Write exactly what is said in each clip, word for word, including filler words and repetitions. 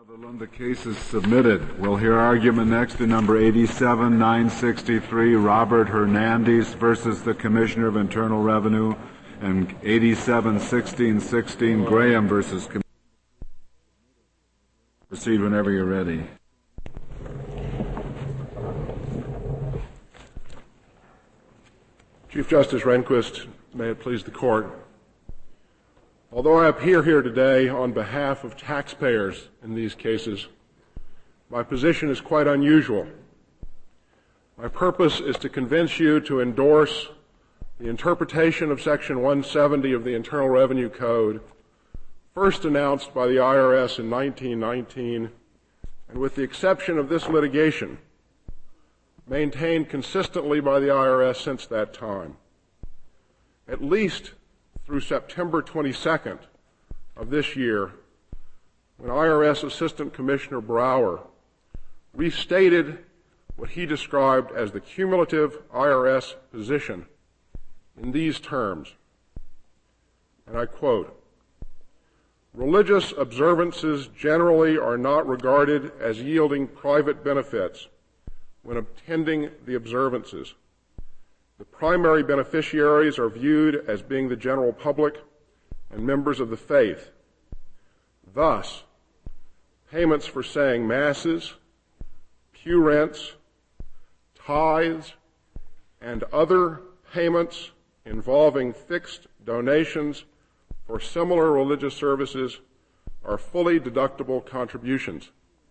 Sutherland, the case is submitted. We'll hear argument next in number eighty-seven nine sixty-three, Robert Hernandez versus the Commissioner of Internal Revenue, and eighty-seven sixteen sixteen, Graham versus Commissioner. Proceed whenever you're ready. Chief Justice Rehnquist, may it please the Court. Although I appear here today on behalf of taxpayers in these cases, my position is quite unusual. My purpose is to convince you to endorse the interpretation of Section one seventy of the Internal Revenue Code, first announced by the I R S in nineteen nineteen, and with the exception of this litigation, maintained consistently by the I R S since that time. At least through September twenty-second of this year, when I R S Assistant Commissioner Brower restated what he described as the cumulative I R S position in these terms, and I quote, "Religious observances generally are not regarded as yielding private benefits when attending the observances. The primary beneficiaries are viewed as being the general public and members of the faith. Thus, payments for saying masses, pew rents, tithes, and other payments involving fixed donations for similar religious services are fully deductible contributions."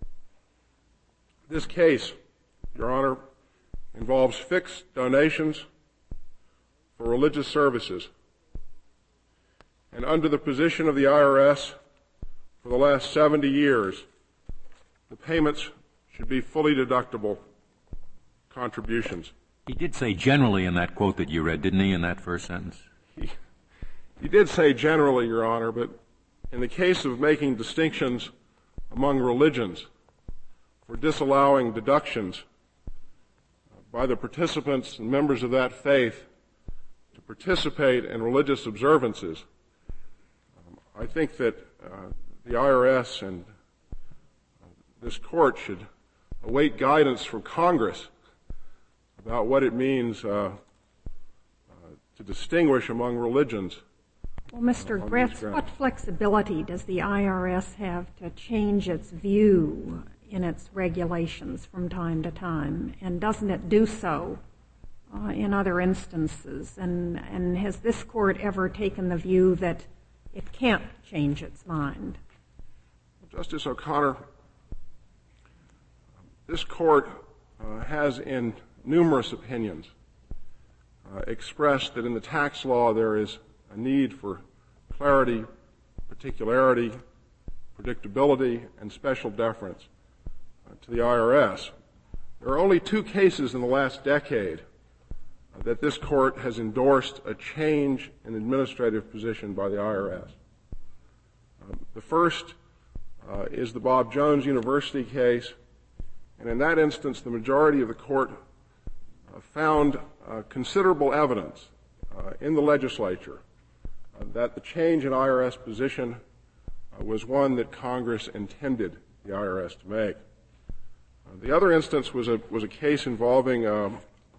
This case, Your Honor, involves fixed donations for religious services. And under the position of the I R S for the last seventy years, the payments should be fully deductible contributions. He did say generally in that quote that you read, didn't he, in that first sentence? He, he did say generally, Your Honor, but in the case of making distinctions among religions for disallowing deductions by the participants and members of that faith to participate in religious observances, um, I think that uh, the I R S and uh, this Court should await guidance from Congress about what it means uh, uh, to distinguish among religions. Well, Mister Uh, Gretz, what flexibility does the I R S have to change its view in its regulations from time to time, and doesn't it do so uh, in other instances? And, and has this Court ever taken the view that it can't change its mind? Justice O'Connor, this Court uh, has in numerous opinions uh, expressed that in the tax law there is a need for clarity, particularity, predictability, and special deference to the I R S. There are only two cases in the last decade uh, that this Court has endorsed a change in administrative position by the I R S. Uh, the first uh, is the Bob Jones University case, and in that instance the majority of the Court uh, found uh, considerable evidence uh, in the legislature uh, that the change in I R S position uh, was one that Congress intended the I R S to make. The other instance was a was a case involving um,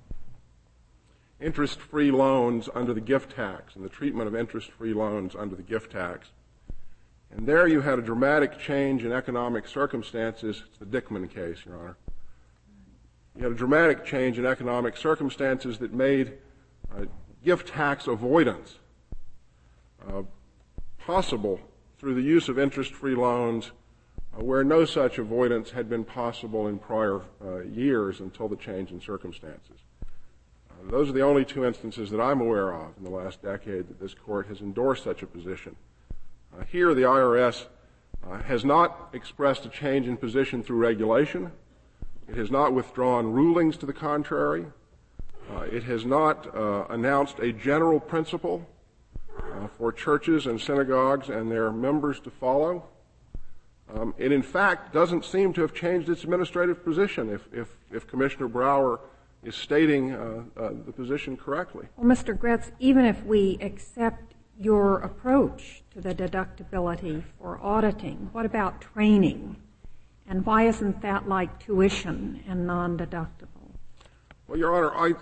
interest-free loans under the gift tax and the treatment of interest-free loans under the gift tax. And there you had a dramatic change in economic circumstances. It's the Dickman case, Your Honor. You had a dramatic change in economic circumstances that made uh, gift tax avoidance uh, possible through the use of interest-free loans, Uh, where no such avoidance had been possible in prior uh, years until the change in circumstances. Uh, those are the only two instances that I'm aware of in the last decade that this Court has endorsed such a position. Uh, here, the I R S uh, has not expressed a change in position through regulation. It has not withdrawn rulings to the contrary. Uh, it has not uh, announced a general principle uh, for churches and synagogues and their members to follow. Um, it, in fact, doesn't seem to have changed its administrative position if, if, if Commissioner Brower is stating uh, uh, the position correctly. Well, Mister Gretz, even if we accept your approach to the deductibility for auditing, what about training? And why isn't that like tuition and non-deductible? Well, Your Honor, I,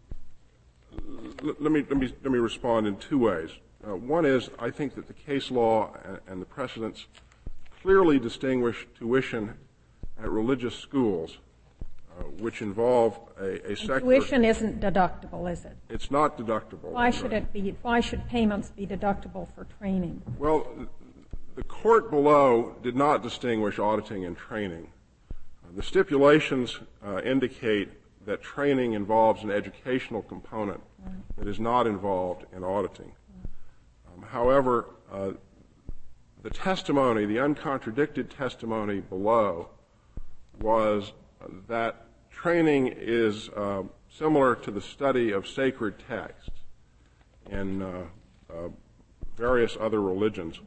let, me, let, me, let me respond in two ways. Uh, one is I think that the case law and, and the precedents clearly distinguish tuition at religious schools, uh, which involve a, a secular... Tuition isn't deductible, is it? It's not deductible. Why should it be? Why should payments be deductible for training? Well, the court below did not distinguish auditing and training. Uh, the stipulations uh, indicate that training involves an educational component right. that is not involved in auditing. Um, however, uh, the testimony, the uncontradicted testimony below, was uh, that training is uh, similar to the study of sacred texts in uh, uh, various other religions.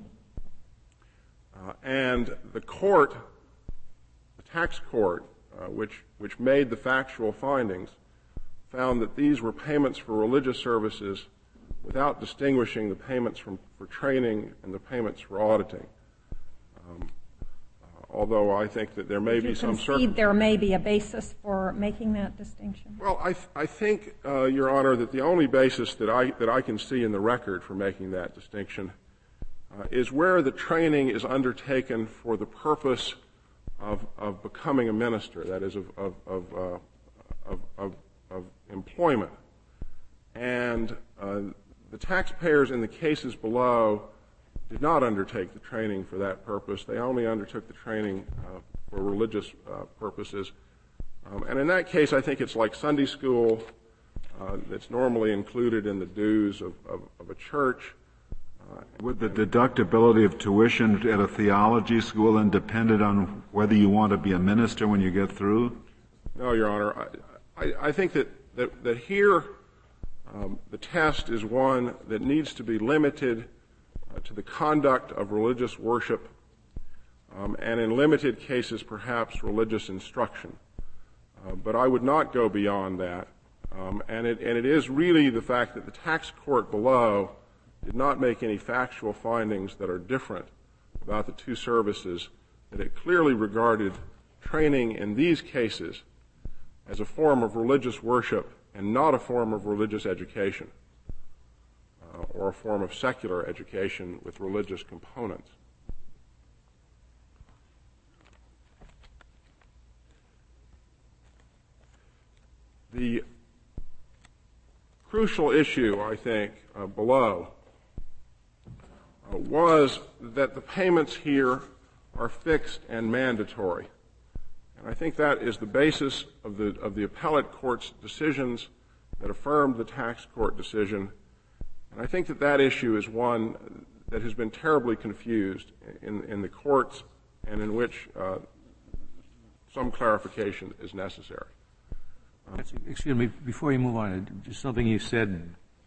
Uh, and the court, the tax court, uh, which, which made the factual findings, found that these were payments for religious services without distinguishing the payments from, for training and the payments for auditing. Um, uh, although I think that there may Would be you some concede there may be a basis for making that distinction? Well, I, th- I think, uh, Your Honor, that the only basis that I, that I can see in the record for making that distinction uh, is where the training is undertaken for the purpose of, of becoming a minister, that is, of, of, of, uh, of, of, of employment. And uh, the taxpayers in the cases below did not undertake the training for that purpose. They only undertook the training uh, for religious uh, purposes. Um, and in that case, I think it's like Sunday school uh, that's normally included in the dues of, of, of a church. Uh, Would the deductibility of tuition at a theology school then depended on whether you want to be a minister when you get through? No, Your Honor. I, I, I think that, that, that here um, the test is one that needs to be limited uh, to the conduct of religious worship um, and in limited cases perhaps religious instruction. Uh, but I would not go beyond that. Um, and, it, and it is really the fact that the tax court below did not make any factual findings that are different about the two services, that it clearly regarded training in these cases as a form of religious worship and not a form of religious education uh, or a form of secular education with religious components. The crucial issue, I think, uh, below uh, was that the payments here are fixed and mandatory. And I think that is the basis of the, of the appellate court's decisions that affirmed the tax court decision. And I think that that issue is one that has been terribly confused in, in the courts and in which uh, some clarification is necessary. Excuse me, before you move on, just something you said.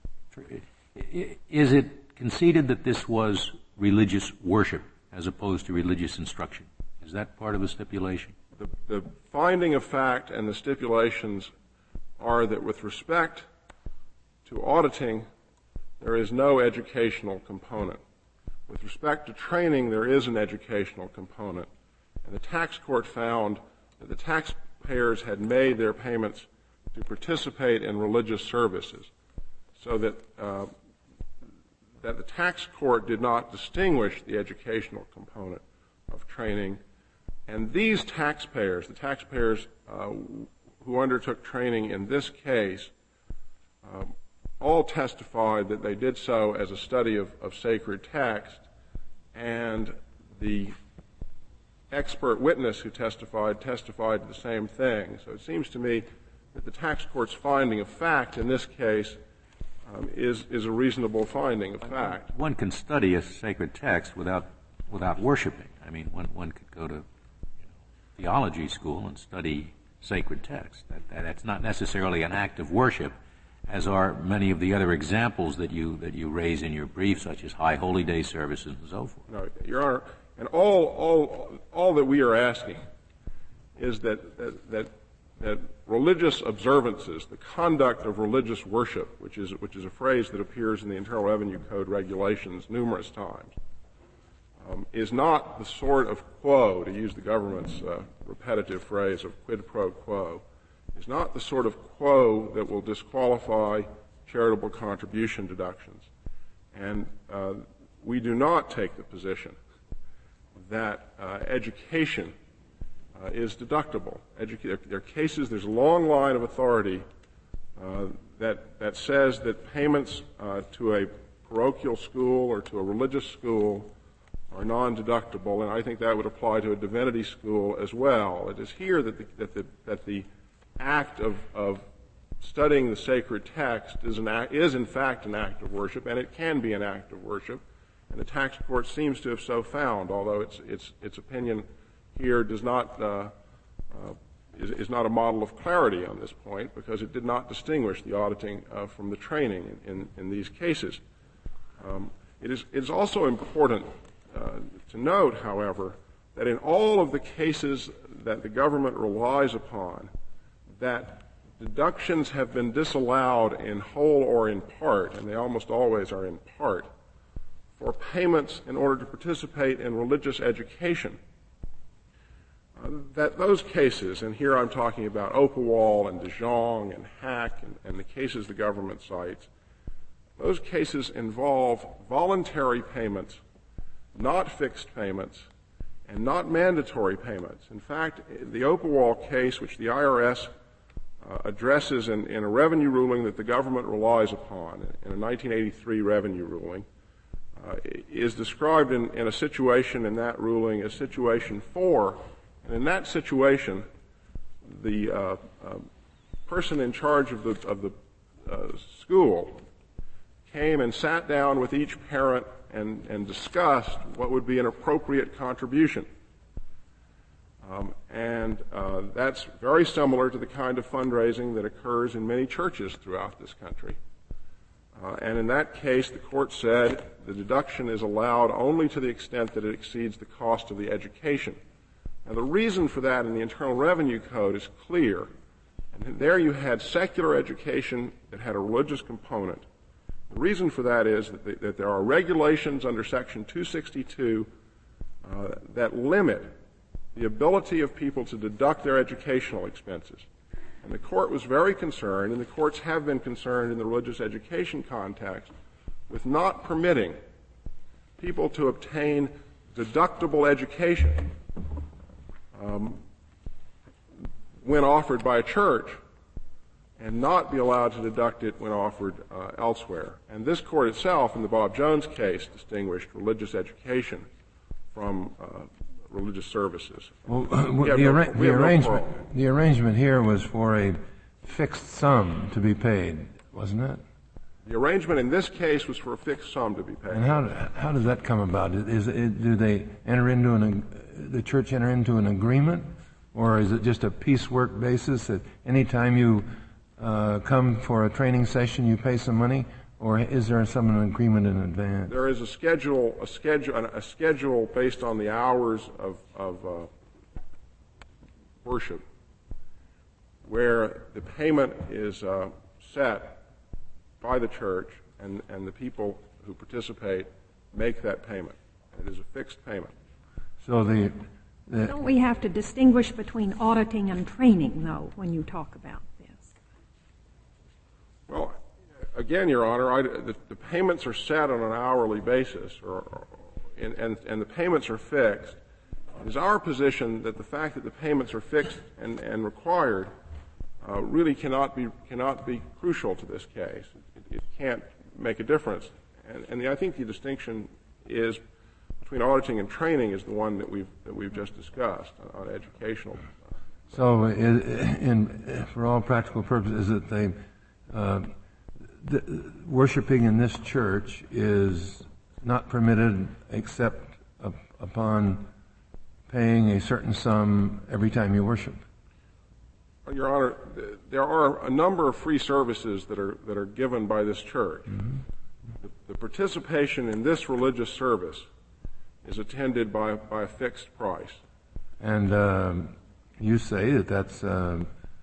Is it conceded that this was religious worship as opposed to religious instruction? Is that part of the stipulation? The, the finding of fact and the stipulations are that with respect to auditing, there is no educational component. With respect to training, there is an educational component. And the tax court found that the taxpayers had made their payments to participate in religious services, so that uh, that the tax court did not distinguish the educational component of training. And these taxpayers, the taxpayers uh, who undertook training in this case, uh, all testified that they did so as a study of, of sacred text, and the expert witness who testified testified the same thing. So it seems to me that the tax court's finding of fact in this case um, is is a reasonable finding of fact. One can study a sacred text without without worshiping. I mean, one one could go to you know, theology school and study sacred text. That, that that's not necessarily an act of worship, as are many of the other examples that you that you raise in your brief, such as high holy day services and so forth. No, Your Honor. And all, all, all that we are asking is that, that, that, that religious observances, the conduct of religious worship, which is, which is a phrase that appears in the Internal Revenue Code regulations numerous times, um, is not the sort of quo, to use the government's uh, repetitive phrase of quid pro quo, is not the sort of quo that will disqualify charitable contribution deductions. And uh, we do not take the position that uh, education uh, is deductible. Educa- there are cases, there's a long line of authority uh, that, that says that payments uh, to a parochial school or to a religious school are non-deductible, and I think that would apply to a divinity school as well. It is here that the, that the, that the act of, of studying the sacred text is, an act, is in fact an act of worship, and it can be an act of worship. And the tax court seems to have so found, although its its its opinion here does not uh, uh, is, is not a model of clarity on this point, because it did not distinguish the auditing uh, from the training in, in, in these cases. Um, it is it is also important uh, to note, however, that in all of the cases that the government relies upon, that deductions have been disallowed in whole or in part, and they almost always are in part, for payments in order to participate in religious education. Uh, that those cases, and here I'm talking about Opawal and DeJong and Hack and, and the cases the government cites, those cases involve voluntary payments, not fixed payments, and not mandatory payments. In fact, the Opawal case, which the I R S uh, addresses in, in a revenue ruling that the government relies upon, in a nineteen eighty-three revenue ruling, uh, is described in, in a situation in that ruling as situation four. And in that situation, the uh, uh, person in charge of the, of the uh, school came and sat down with each parent and, and discussed what would be an appropriate contribution. Um, and uh, that's very similar to the kind of fundraising that occurs in many churches throughout this country. Uh, and in that case, the court said the deduction is allowed only to the extent that it exceeds the cost of the education. Now, the reason for that in the Internal Revenue Code is clear. And there you had secular education that had a religious component. The reason for that is that, the, that there are regulations under Section two sixty-two uh, that limit the ability of people to deduct their educational expenses. And the court was very concerned, and the courts have been concerned in the religious education context, with not permitting people to obtain deductible education um, when offered by a church and not be allowed to deduct it when offered uh, elsewhere. And this court itself, in the Bob Jones case, distinguished religious education from uh, religious services. Well, we the, no, arra- we the arrangement no the arrangement here was for a fixed sum to be paid, wasn't it? The arrangement in this case was for a fixed sum to be paid. And how how does that come about? Is it, do they enter into an the church enter into an agreement, or is it just a piecework basis that any time you uh, come for a training session you pay some money? Or is there some agreement in advance? There is a schedule, a schedule, a schedule based on the hours of, of uh, worship, where the payment is uh, set by the church, and, and the people who participate make that payment. It is a fixed payment. So the, the don't we have to distinguish between auditing and training, though, when you talk about this? Well, again, Your Honor, I, the, the payments are set on an hourly basis, or, or and, and, and the payments are fixed. It is our position that the fact that the payments are fixed and, and required uh, really cannot be cannot be crucial to this case. It, it can't make a difference. And, and the, I think the distinction is between auditing and training is the one that we've that we've just discussed on, on educational. So, in, in for all practical purposes, is it they uh, The, worshiping in this church is not permitted except up, upon paying a certain sum every time you worship? Your Honor, there are a number of free services that are that are given by this church. Mm-hmm. The, the participation in this religious service is attended by by a fixed price. And um, you say that that's. Uh,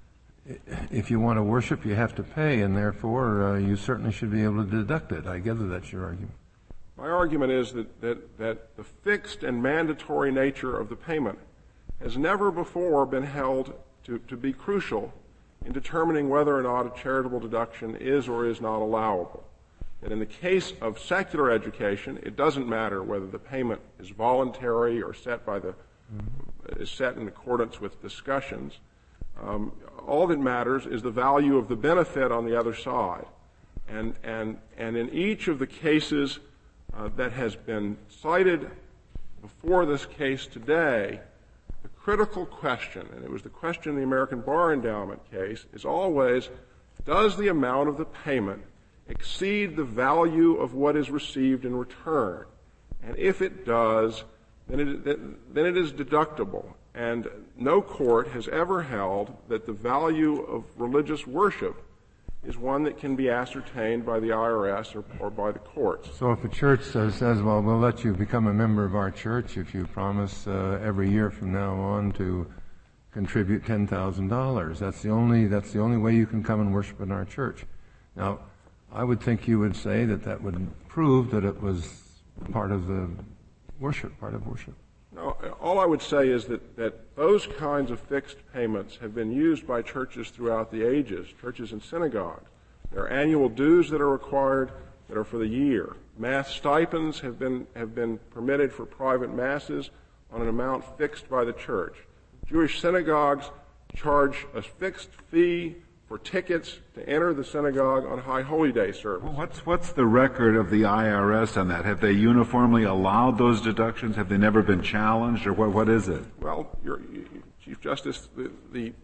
If you want to worship, you have to pay, and therefore uh, you certainly should be able to deduct it. I gather that's your argument. My argument is that, that, that the fixed and mandatory nature of the payment has never before been held to, to be crucial in determining whether or not a charitable deduction is or is not allowable. And in the case of secular education, it doesn't matter whether the payment is voluntary or set by the mm-hmm. is set in accordance with discussions. Um, all that matters is the value of the benefit on the other side. And and and in each of the cases uh, that has been cited before this case today, the critical question, and it was the question in the American Bar Endowment case, is always, does the amount of the payment exceed the value of what is received in return? And if it does, then it, then it is deductible. And no court has ever held that the value of religious worship is one that can be ascertained by the I R S or, or by the courts. So if a church says, says, well, we'll let you become a member of our church if you promise uh, every year from now on to contribute ten thousand dollars, that's the only that's the only way you can come and worship in our church. Now, I would think you would say that that would prove that it was part of the worship, part of worship. No, all I would say is that, that those kinds of fixed payments have been used by churches throughout the ages, churches and synagogues. There are annual dues that are required that are for the year. Mass stipends have been have been permitted for private masses on an amount fixed by the church. Jewish synagogues charge a fixed fee for tickets to enter the synagogue on High Holy Day service. Well, what's what's the record of the I R S on that? Have they uniformly allowed those deductions? Have they never been challenged, or what? What is it? Well, your, Chief Justice, the, the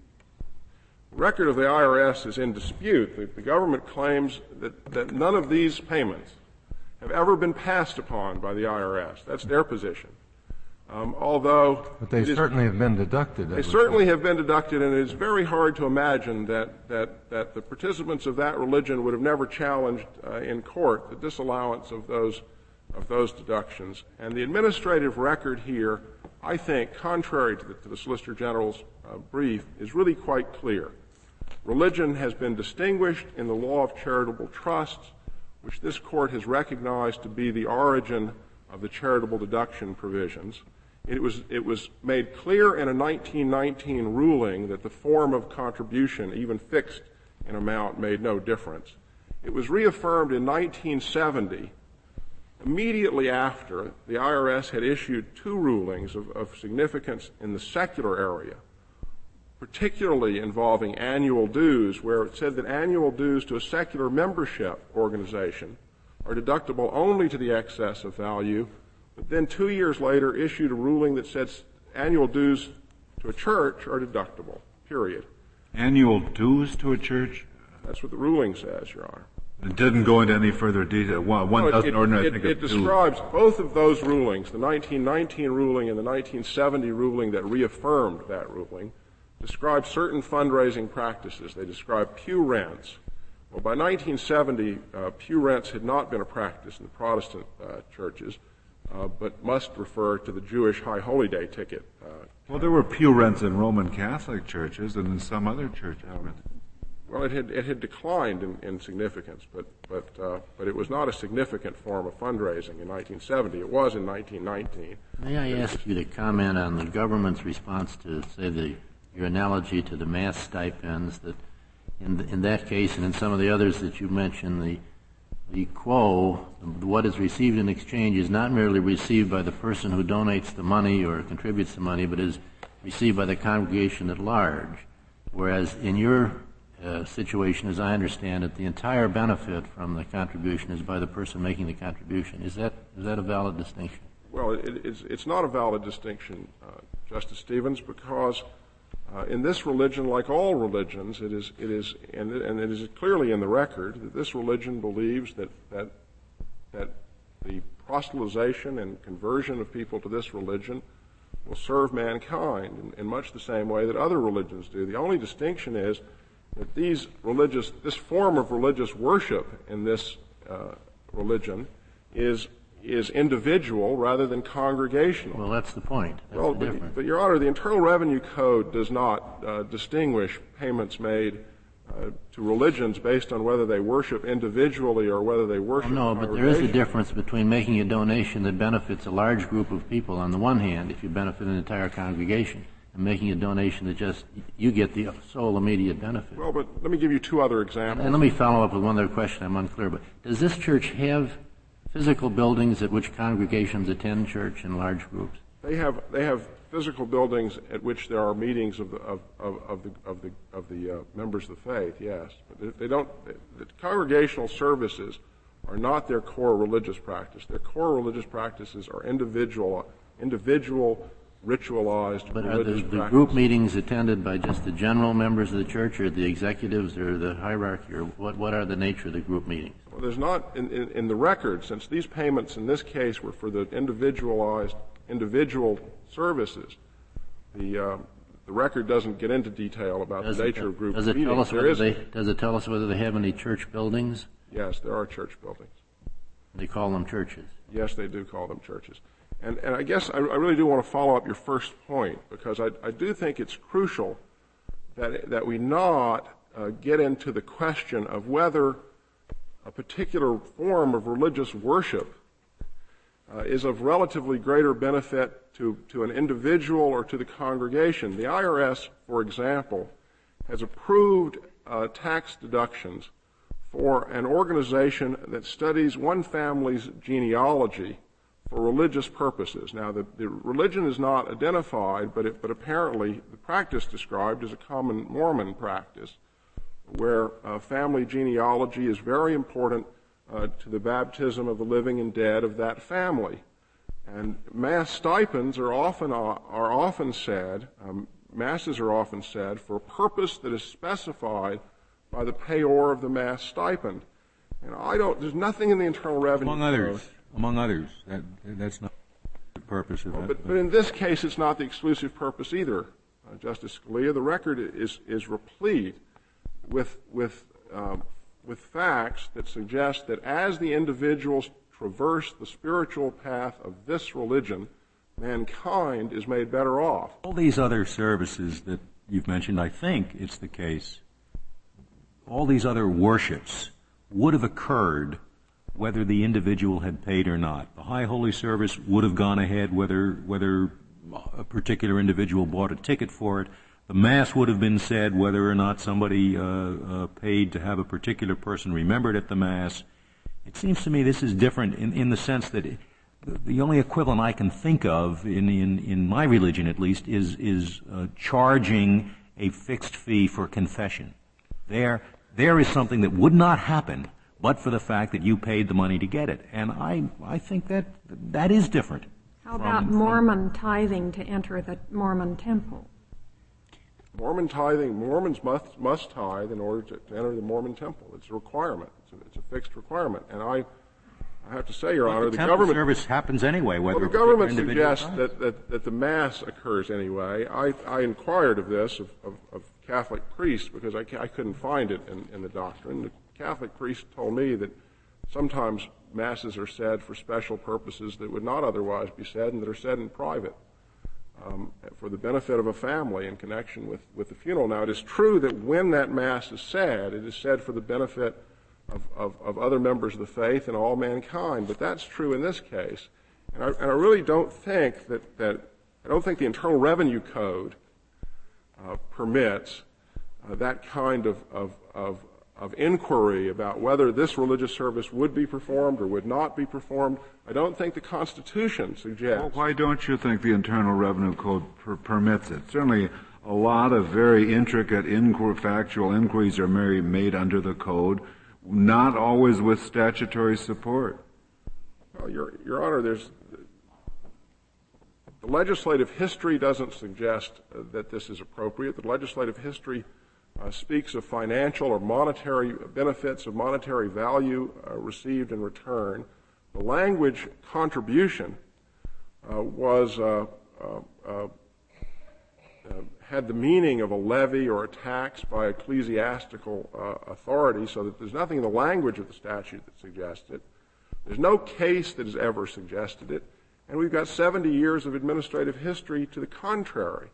record of the I R S is in dispute. The, the government claims that, that none of these payments have ever been passed upon by the I R S. That's their position. Um, although, but they certainly is, have been deducted. They certainly have been deducted, and it is very hard to imagine that that, that the participants of that religion would have never challenged uh, in court the disallowance of those of those deductions. And the administrative record here, I think, contrary to the, to the Solicitor General's uh, brief, is really quite clear. Religion has been distinguished in the law of charitable trusts, which this court has recognized to be the origin of the charitable deduction provisions. It was, it was made clear in a nineteen nineteen ruling that the form of contribution, even fixed in amount, made no difference. It was reaffirmed in nineteen seventy, immediately after the I R S had issued two rulings of, of significance in the secular area, particularly involving annual dues, where it said that annual dues to a secular membership organization are deductible only to the excess of value, but then two years later issued a ruling that said annual dues to a church are deductible, period. Annual dues to a church? That's what the ruling says, Your Honor. It didn't go into any further detail. One, one no, doesn't it, ordinarily it, think it of describes both of those rulings, the nineteen nineteen ruling and the nineteen seventy ruling that reaffirmed that ruling, describe certain fundraising practices. They describe pew rents. Well, by nineteen seventy, uh, pew rents had not been a practice in the Protestant uh, churches, uh, but must refer to the Jewish High Holy Day ticket. Uh, well, there were pew rents in Roman Catholic churches and in some other churches. Well, it had it had declined in, in significance, but but uh, but it was not a significant form of fundraising in nineteen seventy. It was in nineteen nineteen. May I ask you to comment on the government's response to, say, the your analogy to the mass stipends, that in the, in that case and in some of the others that you mentioned, the the quo, what is received in exchange, is not merely received by the person who donates the money or contributes the money, but is received by the congregation at large. Whereas in your uh, situation, as I understand it, the entire benefit from the contribution is by the person making the contribution. Is that is that a valid distinction? Well, it, it's, it's not a valid distinction, uh, Justice Stevens, because Uh, in this religion, like all religions, it is, it is, and, and it is clearly in the record that this religion believes that that that the proselytization and conversion of people to this religion will serve mankind in, in much the same way that other religions do. The only distinction is that these religious, this form of religious worship in this uh, religion is. is individual rather than congregational. Well, that's the point. That's well, the but, difference. but, Your Honor, the Internal Revenue Code does not uh, distinguish payments made uh, to religions based on whether they worship individually or whether they worship. No, but there is a difference between making a donation that benefits a large group of people on the one hand, if you benefit an entire congregation, and making a donation that just you get the sole immediate benefit. Well, but let me give you two other examples. And let me follow up with one other question. I'm unclear, but does this church have physical buildings at which congregations attend church in large groups? They have they have physical buildings at which there are meetings of the of, of, of the of the of the uh, members of the faith. Yes, but they don't. The congregational services are not their core religious practice. Their core religious practices are individual individual ritualized but religious are the, the practice. group meetings attended by just the general members of the church, or the executives, or the hierarchy, or what? What are the nature of the group meetings? Well, there's not in, in, in the record, since these payments in this case were for the individualized individual services. The uh, the record doesn't get into detail about does the it, nature of group does it meetings. Tell us there whether is, they, does it tell us whether they have any church buildings? Yes, there are church buildings. They call them churches. Yes, they do call them churches. And, and I guess I, I really do want to follow up your first point, because I, I do think it's crucial that, that we not uh, get into the question of whether a particular form of religious worship uh, is of relatively greater benefit to, to an individual or to the congregation. The I R S, for example, has approved uh, tax deductions for an organization that studies one family's genealogy for religious purposes. Now, the, the religion is not identified, but, it, but apparently the practice described is a common Mormon practice, where uh, family genealogy is very important uh, to the baptism of the living and dead of that family. And mass stipends are often uh, are often said, um, masses are often said for a purpose that is specified by the payor of the mass stipend. And I don't. There's nothing in the Internal Revenue Among others. Code. Among others, that, that's not the purpose of Well, that. but, but in this case, it's not the exclusive purpose either, uh, Justice Scalia. The record is is replete with with um, with facts that suggest that as the individuals traverse the spiritual path of this religion, mankind is made better off. All these other services that you've mentioned, I think it's the case, all these other worships would have occurred whether the individual had paid or not. The High Holy Service would have gone ahead whether whether a particular individual bought a ticket for it. The Mass would have been said whether or not somebody uh, uh, paid to have a particular person remembered at the Mass. It seems to me this is different in, in the sense that it, the only equivalent I can think of in, in, in my religion at least is, is uh, charging a fixed fee for confession. There, there is something that would not happen but for the fact that you paid the money to get it. And I, I think that that is different. How about from, Mormon tithing to enter the Mormon temple? Mormon tithing, Mormons must, must tithe in order to, to enter the Mormon temple. It's a requirement. It's a, it's a fixed requirement. And I, I have to say, Your well, Honor, the, the temple government... service happens anyway, whether well, the government suggests that, that, that the Mass occurs anyway. I, I inquired of this, of, of, of Catholic priests, because I, I couldn't find it in, in the doctrine. The Catholic priest told me that sometimes Masses are said for special purposes that would not otherwise be said and that are said in private um, for the benefit of a family in connection with, with the funeral. Now, it is true that when that Mass is said, it is said for the benefit of, of, of other members of the faith and all mankind, but that's true in this case. And I, and I really don't think that, that I don't think the Internal Revenue Code uh, permits uh, that kind of, of, of of inquiry about whether this religious service would be performed or would not be performed. I don't think the Constitution suggests. Well, why don't you think the Internal Revenue Code per- permits it? Certainly a lot of very intricate inqu- factual inquiries are made under the Code, not always with statutory support. Well, Your, Your Honor, there's, the legislative history doesn't suggest uh, that this is appropriate. The legislative history Uh, speaks of financial or monetary benefits of monetary value uh, received in return. The language contribution uh, was uh, uh, uh, had the meaning of a levy or a tax by ecclesiastical uh, authority, so that there's nothing in the language of the statute that suggests it. There's no case that has ever suggested it, and we've got seventy years of administrative history to the contrary.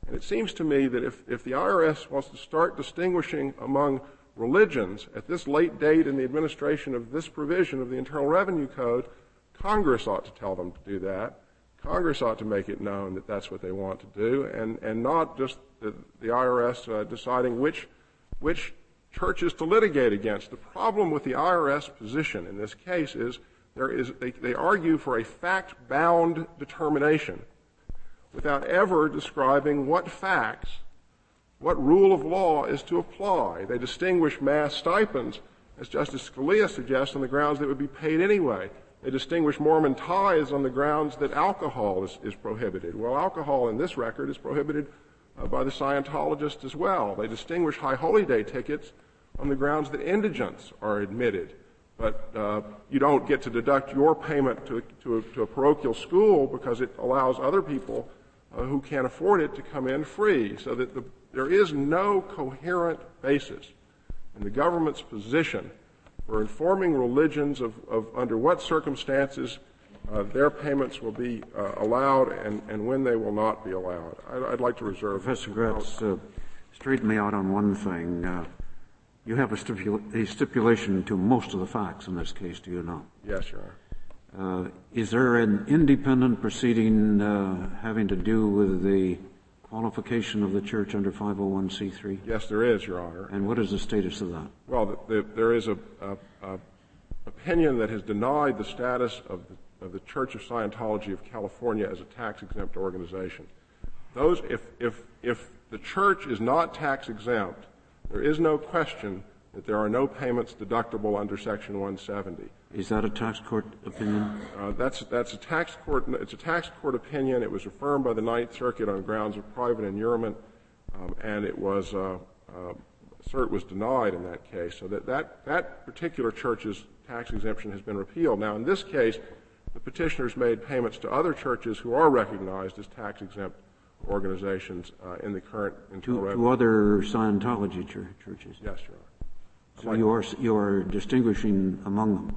And it seems to me that if, if the I R S wants to start distinguishing among religions at this late date in the administration of this provision of the Internal Revenue Code, Congress ought to tell them to do that. Congress ought to make it known that that's what they want to do, and, and not just the, the I R S uh, deciding which, which churches to litigate against. The problem with the I R S position in this case is there is they, they argue for a fact-bound determination without ever describing what facts, what rule of law is to apply. They distinguish mass stipends, as Justice Scalia suggests, on the grounds that it would be paid anyway. They distinguish Mormon tithes on the grounds that alcohol is, is prohibited. Well, alcohol in this record is prohibited uh, by the Scientologists as well. They distinguish High Holy Day tickets on the grounds that indigents are admitted. But uh, you don't get to deduct your payment to, to, a, to a parochial school because it allows other people uh, who can't afford it to come in free. So that the, there is no coherent basis in the government's position for informing religions of, of under what circumstances uh, their payments will be uh, allowed and, and when they will not be allowed. I'd, I'd like to reserve. Professor Gratz, uh, straighten me out on one thing. Uh, you have a, stipula- a stipulation to most of the facts in this case, do you not? Yes, Your Honor. Uh, is there an independent proceeding uh, having to do with the qualification of the church under five oh one c three? Yes, there is, Your Honor. And what is the status of that? Well, the, the, there is a, a, a opinion that has denied the status of the, of the Church of Scientology of California as a tax-exempt organization. Those, if, if, if the church is not tax-exempt, there is no question that there are no payments deductible under Section one seventy. Is that a tax court opinion? Uh, that's that's a tax court. It's a tax court opinion. It was affirmed by the Ninth Circuit on grounds of private inurement, um, and it was uh, uh, cert was denied in that case. So that, that that particular church's tax exemption has been repealed. Now, in this case, the petitioners made payments to other churches who are recognized as tax exempt organizations uh, in the current internal to, revenue. to other Scientology ch- churches. Yes, Your Honor. So you are you are distinguishing among them.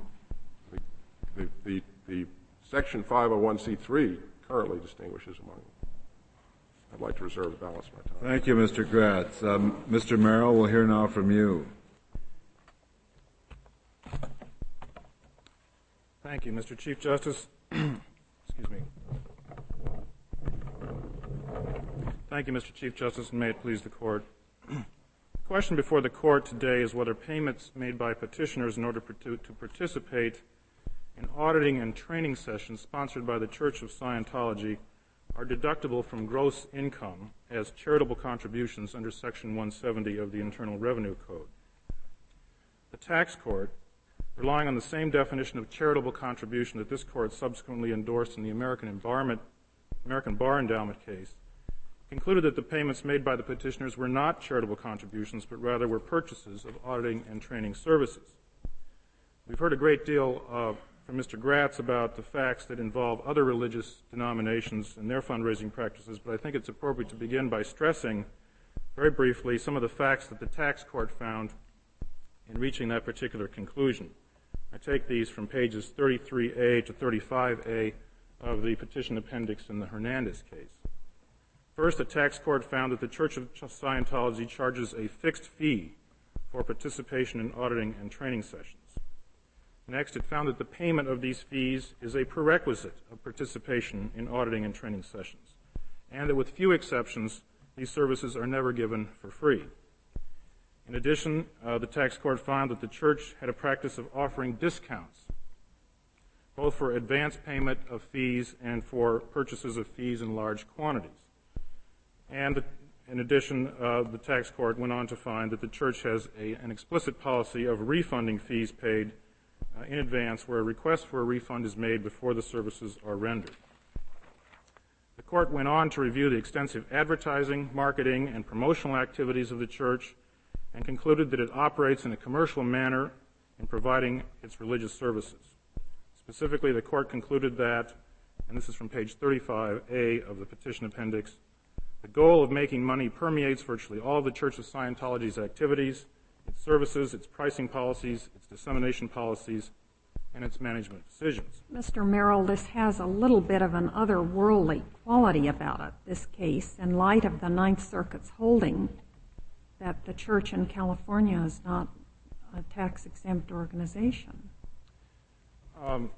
The, the, the Section five oh one c three currently distinguishes among them. I'd like to reserve the balance of my time. Thank you, Mister Gratz. Um, Mister Merrill, we'll hear now from you. Thank you, Mister Chief Justice. Excuse me. Thank you, Mister Chief Justice, and may it please the Court. The question before the Court today is whether payments made by petitioners in order to, to participate in auditing and training sessions sponsored by the Church of Scientology are deductible from gross income as charitable contributions under Section one seventy of the Internal Revenue Code. The tax court, relying on the same definition of charitable contribution that this Court subsequently endorsed in the American Environment, American Bar Endowment case, concluded that the payments made by the petitioners were not charitable contributions, but rather were purchases of auditing and training services. We've heard a great deal uh, from Mister Gratz about the facts that involve other religious denominations and their fundraising practices, but I think it's appropriate to begin by stressing very briefly some of the facts that the tax court found in reaching that particular conclusion. I take these from pages thirty-three A to thirty-five A of the petition appendix in the Hernandez case. First, the tax court found that the Church of Scientology charges a fixed fee for participation in auditing and training sessions. Next, it found that the payment of these fees is a prerequisite of participation in auditing and training sessions, and that with few exceptions, these services are never given for free. In addition, uh, the tax court found that the church had a practice of offering discounts, both for advance payment of fees and for purchases of fees in large quantities. And in addition, uh, the tax court went on to find that the church has a, an explicit policy of refunding fees paid uh, in advance where a request for a refund is made before the services are rendered. The court went on to review the extensive advertising, marketing, and promotional activities of the church and concluded that it operates in a commercial manner in providing its religious services. Specifically, the court concluded that, and this is from page thirty-five A of the petition appendix, the goal of making money permeates virtually all of the Church of Scientology's activities, its services, its pricing policies, its dissemination policies, and its management decisions. Mister Merrill, this has a little bit of an otherworldly quality about it, this case, in light of the Ninth Circuit's holding that the church in California is not a tax-exempt organization. Um,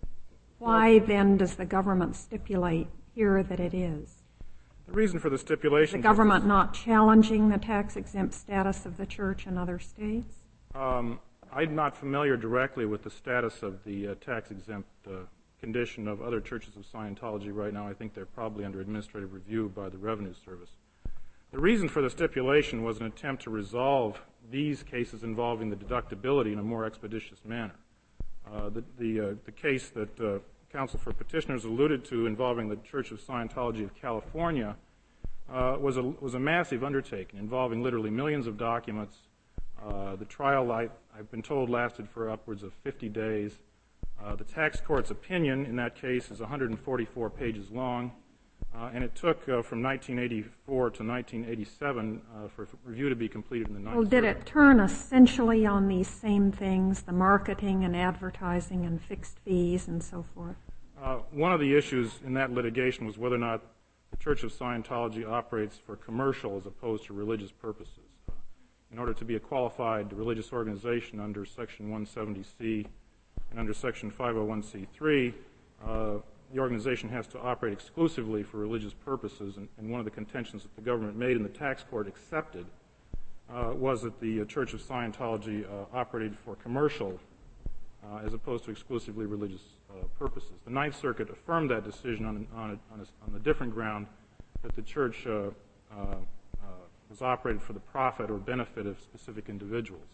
Why then does the government stipulate here that it is? The reason for the stipulation... Is the government not challenging the tax-exempt status of the church in other states? Um, I'm not familiar directly with the status of the uh, tax-exempt uh, condition of other churches of Scientology right now. I think they're probably under administrative review by the Revenue Service. The reason for the stipulation was an attempt to resolve these cases involving the deductibility in a more expeditious manner. Uh, the, the, uh, the case that uh, Counsel for Petitioners alluded to involving the Church of Scientology of California uh, was, a, was a massive undertaking involving literally millions of documents. Uh, the trial, I, I've been told, lasted for upwards of fifty days. Uh, the tax court's opinion in that case is one hundred forty-four pages long, uh, and it took uh, from nineteen eighty-four to nineteen eighty-seven uh, for review to be completed in the Ninth Well, did Circuit. it turn essentially on these same things, the marketing and advertising and fixed fees and so forth? Uh, one of the issues in that litigation was whether or not the Church of Scientology operates for commercial as opposed to religious purposes. Uh, in order to be a qualified religious organization under Section one seventy C and under Section five oh one C three, uh, the organization has to operate exclusively for religious purposes, and, and one of the contentions that the government made and the tax court accepted uh, was that the uh, Church of Scientology uh, operated for commercial uh, as opposed to exclusively religious uh, purposes. The Ninth Circuit affirmed that decision on, on, a, on, a, on the different ground that the church uh, uh, uh, was operated for the profit or benefit of specific individuals.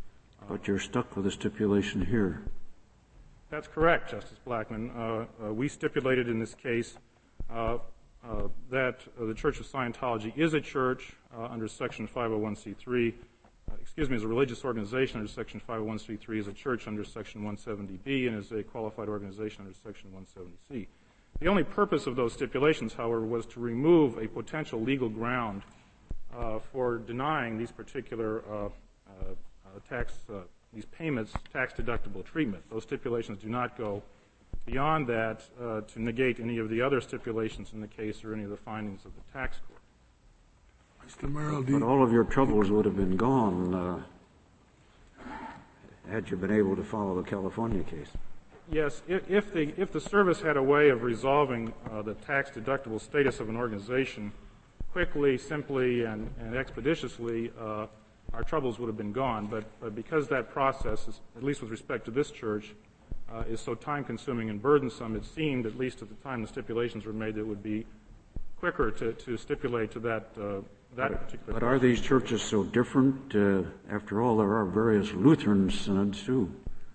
But you're stuck with a stipulation here. That's correct, Justice Blackmun. Uh, uh, we stipulated in this case uh, uh, that uh, the Church of Scientology is a church uh, under Section five oh one C three, uh, excuse me, is a religious organization under Section five oh one C three, is a church under Section one seventy B, and is a qualified organization under Section one seventy C. The only purpose of those stipulations, however, was to remove a potential legal ground uh, for denying these particular uh, uh, uh, tax uh, these payments tax-deductible treatment. Those stipulations do not go beyond that uh, to negate any of the other stipulations in the case or any of the findings of the tax court. Mister Merrill, But all of your troubles would have been gone uh, had you been able to follow the California case. Yes, if, if, the, if the service had a way of resolving uh, the tax-deductible status of an organization quickly, simply, and, and expeditiously, uh, our troubles would have been gone, but, but because that process, is, at least with respect to this church, uh, is so time-consuming and burdensome, it seemed, at least at the time the stipulations were made, that it would be quicker to, to stipulate to that, uh, that But, particular but are these churches so different? Uh, after all, there are various Lutheran synods, too.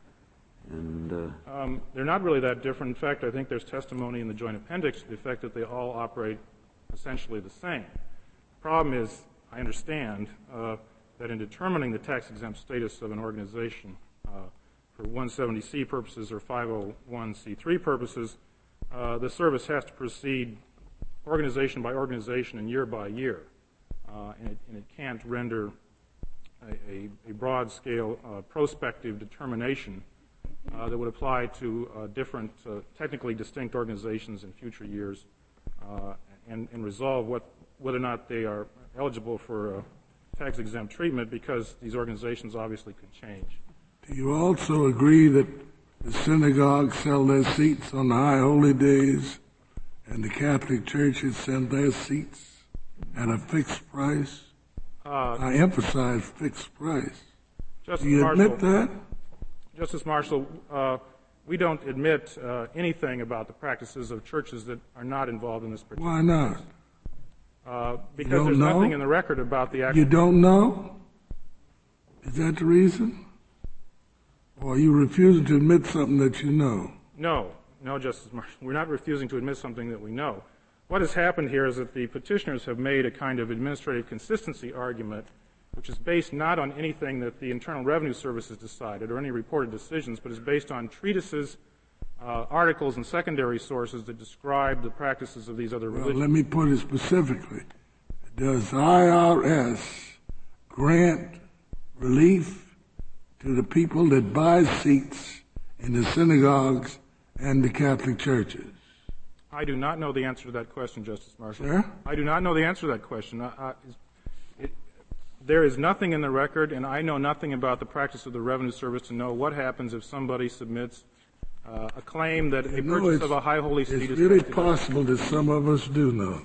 And uh, um, they're not really that different. In fact, I think there's testimony in the joint appendix to the effect that they all operate essentially the same. The problem is, I understand, uh, that in determining the tax-exempt status of an organization uh, for one seventy C purposes or five oh one C three purposes, uh, the service has to proceed organization by organization and year by year, uh, and, it, and it can't render a, a, a broad-scale uh, prospective determination uh, that would apply to uh, different uh, technically distinct organizations in future years uh, and, and resolve what, whether or not they are eligible for uh, tax-exempt treatment, because these organizations obviously could change. do you also agree that the synagogues sell their seats on the high holy days and the Catholic churches sell their seats at a fixed price? Uh, I emphasize fixed price. Justice Do you Marshall, admit that? Justice Marshall, uh, we don't admit uh, anything about the practices of churches that are not involved in this particular Why not? Uh, because don't there's know? nothing in the record about the actual... You don't know? Is that the reason? Or are you refusing to admit something that you know? No. No, Justice Marshall. We're not refusing to admit something that we know. What has happened here is that the petitioners have made a kind of administrative consistency argument, which is based not on anything that the Internal Revenue Service has decided or any reported decisions, but is based on treatises, uh, articles, and secondary sources that describe the practices of these other Well, religions. let me put it specifically. Does I R S grant relief to the people that buy seats in the synagogues and the Catholic churches? I do not know the answer to that question, Justice Marshall. Sir? I do not know the answer to that question. I, I, it, there is nothing in the record, and I know nothing about the practice of the Revenue Service to know what happens if somebody submits uh, a claim that a No, purchase of a high holy seed It's is really tax-deductible. possible that some of us do know.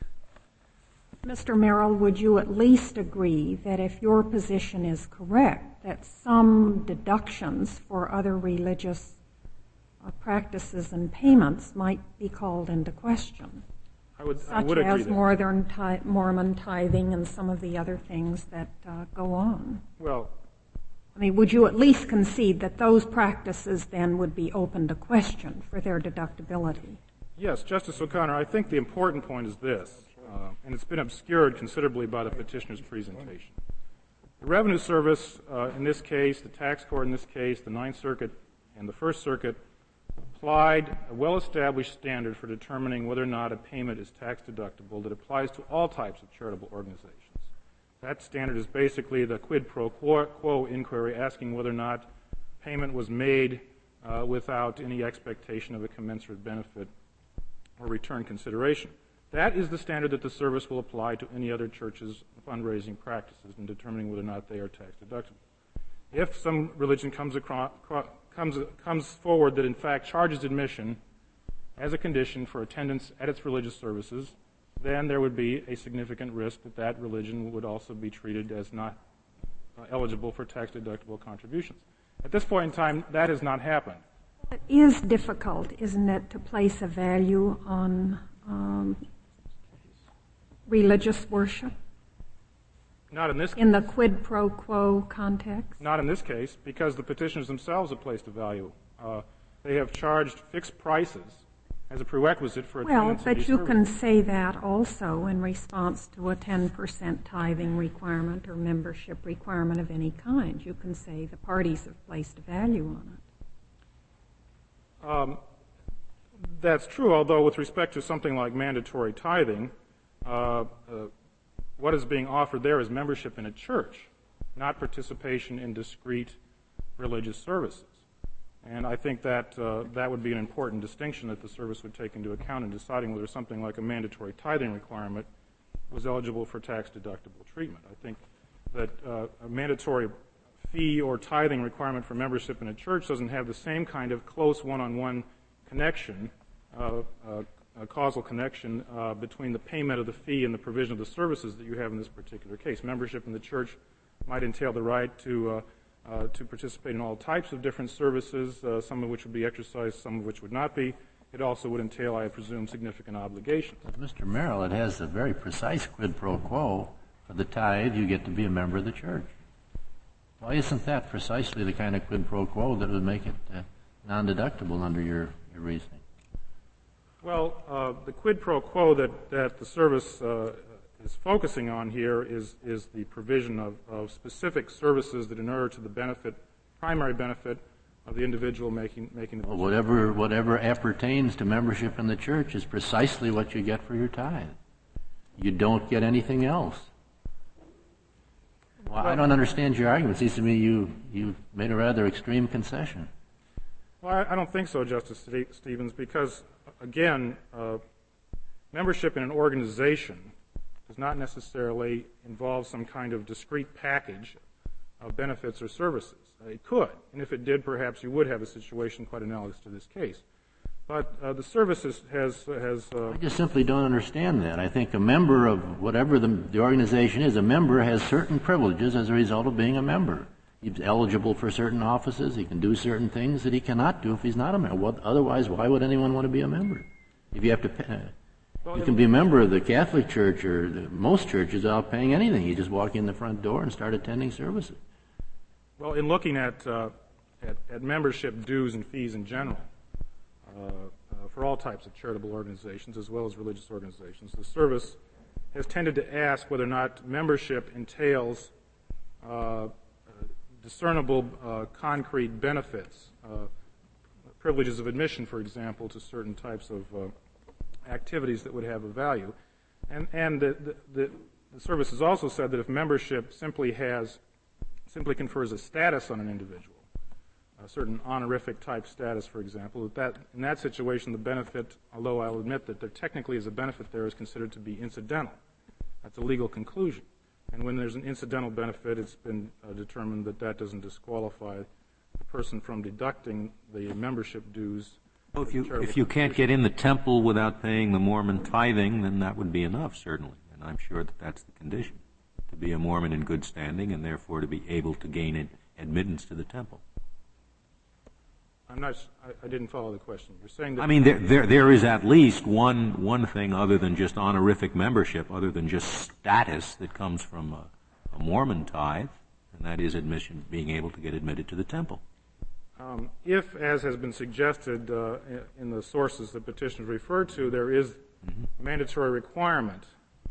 Mister Merrill, would you at least agree that if your position is correct, that some deductions for other religious uh, practices and payments might be called into question, I would, such I would agree as that. Northern ti- Mormon tithing and some of the other things that uh, go on? Well, I mean, would you at least concede that those practices then would be open to question for their deductibility? yes, Justice O'Connor, I think the important point is this, uh, and it's been obscured considerably by the petitioner's presentation. The Revenue Service, uh, in this case, the tax court in this case, the Ninth Circuit and the First Circuit, applied a well-established standard for determining whether or not a payment is tax deductible that applies to all types of charitable organizations. That standard is basically the quid pro quo inquiry, asking whether or not payment was made uh, without any expectation of a commensurate benefit or return consideration. That is the standard that the service will apply to any other church's fundraising practices in determining whether or not they are tax deductible. If some religion comes across, comes comes forward that in fact charges admission as a condition for attendance at its religious services, then there would be a significant risk that that religion would also be treated as not uh, eligible for tax deductible contributions. At this point in time, that has not happened. It is difficult, isn't it, to place a value on um, religious worship Not in this in the quid pro quo context? Not in this case, because the petitioners themselves have placed a value. Uh, they have charged fixed prices as a prerequisite for Well, attendance. but at these you services. can say that also in response to a ten percent tithing requirement or membership requirement of any kind. You can say the parties have placed a value on it. Um, that's true, although with respect to something like mandatory tithing, uh, uh, what is being offered there is membership in a church, not participation in discrete religious services. And I think that uh, that would be an important distinction that the service would take into account in deciding whether something like a mandatory tithing requirement was eligible for tax-deductible treatment. I think that uh, a mandatory fee or tithing requirement for membership in a church doesn't have the same kind of close one-on-one connection, uh, uh, a causal connection uh, between the payment of the fee and the provision of the services that you have in this particular case. Membership in the church might entail the right to uh, uh, to participate in all types of different services, uh, some of which would be exercised, some of which would not be. It also would entail, I presume, significant obligations. But Mister Merrill, it has a very precise quid pro quo. For the tithe, you get to be a member of the church. Why isn't that precisely the kind of quid pro quo that would make it uh, non-deductible under your, your reasoning? Well, uh, the quid pro quo that, that the service uh, is focusing on here is, is the provision of, of specific services that inure to the benefit, primary benefit of the individual making, making the Well, whatever, whatever appertains to membership in the church is precisely what you get for your tithe. You don't get anything else. Well, I don't understand your argument. It seems to me you, you made a rather extreme concession. Well, I, I don't think so, Justice Stevens, because, again, uh, membership in an organization does not necessarily involve some kind of discrete package of benefits or services. Uh, it could, and if it did, perhaps you would have a situation quite analogous to this case. But uh, the service has... has, has uh, I just simply don't understand that. I think a member of whatever the, the organization is, a member has certain privileges as a result of being a member. He's eligible for certain offices. He can do certain things that he cannot do if he's not a member. What, otherwise, why would anyone want to be a member? If you have to pay, well, you can be a member of the Catholic Church or the, most churches without paying anything. You just walk in the front door and start attending services. Well, in looking at, uh, at, at membership dues and fees in general, uh, uh, for all types of charitable organizations as well as religious organizations, the service has tended to ask whether or not membership entails uh, discernible uh, concrete benefits, uh, privileges of admission, for example, to certain types of uh, activities that would have a value. And, and the, the, the service has also said that if membership simply has, simply confers a status on an individual, a certain honorific type status, for example, that, that in that situation the benefit, although I'll admit that there technically is a benefit there, is considered to be incidental. That's a legal conclusion. And when there's an incidental benefit, it's been uh, determined that that doesn't disqualify the person from deducting the membership dues. Well, if you, if you can't get in the temple without paying the Mormon tithing, then that would be enough, certainly. And I'm sure that that's the condition, to be a Mormon in good standing and therefore to be able to gain ad- admittance to the temple. I'm not, I, I didn't follow the question. You're saying that... I mean, there, there, there is at least one, one thing other than just honorific membership, other than just status that comes from a, a Mormon tithe, and that is admission, being able to get admitted to the temple. Um, if, as has been suggested uh, in the sources that petitioners refer to, there is mm-hmm. a mandatory requirement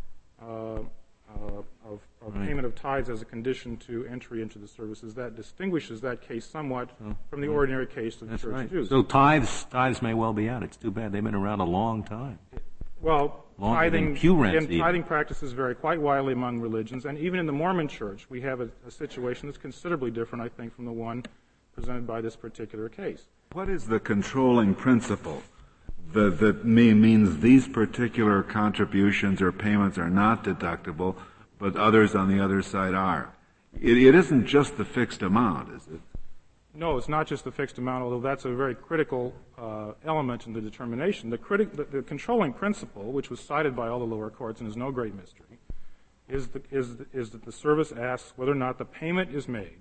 uh, uh, of, of right. payment of tithes as a condition to entry into the services, that distinguishes that case somewhat oh, from the right. ordinary case of That's the church right. Jews. So tithes, tithes may well be out. It's too bad. They've been around a long time. Well, Longer tithing, pew rents and tithing practices vary quite widely among religions, and even in the Mormon Church, we have a, a situation that's considerably different, I think, from the one presented by this particular case. What is the controlling principle that, that mean, means these particular contributions or payments are not deductible, but others on the other side are? It, it isn't just the fixed amount, is it? No, it's not just the fixed amount, although that's a very critical uh, element in the determination. The, criti- the, the controlling principle, which was cited by all the lower courts and is no great mystery, is, the, is, the, is that the service asks whether or not the payment is made